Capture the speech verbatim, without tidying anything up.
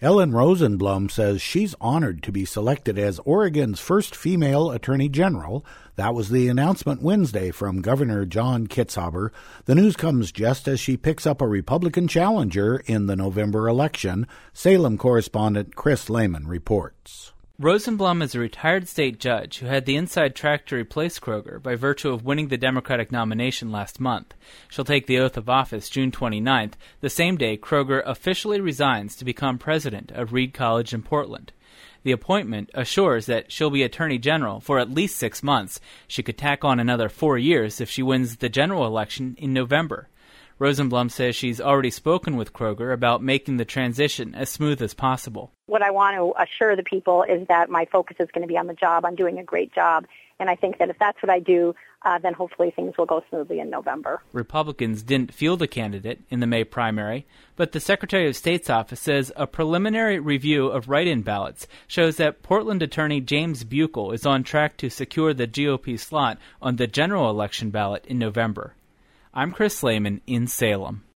Ellen Rosenblum says she's honored to be selected as Oregon's first female attorney general. That was the announcement Wednesday from Governor John Kitzhaber. The news comes just as she picks up a Republican challenger in the November election. Salem correspondent Chris Lehman reports. Rosenblum is a retired state judge who had the inside track to replace Kroger by virtue of winning the Democratic nomination last month. She'll take the oath of office June twenty-ninth, the same day Kroger officially resigns to become president of Reed College in Portland. The appointment assures that she'll be Attorney General for at least six months. She could tack on another four years if she wins the general election in November. Rosenblum says she's already spoken with Kroger about making the transition as smooth as possible. What I want to assure the people is that my focus is going to be on the job. I'm doing a great job. And I think that if that's what I do, uh, then hopefully things will go smoothly in November. Republicans didn't field a candidate in the May primary, but the Secretary of State's office says a preliminary review of write-in ballots shows that Portland Attorney James Buechel is on track to secure the G O P slot on the general election ballot in November. I'm Chris Lehman in Salem.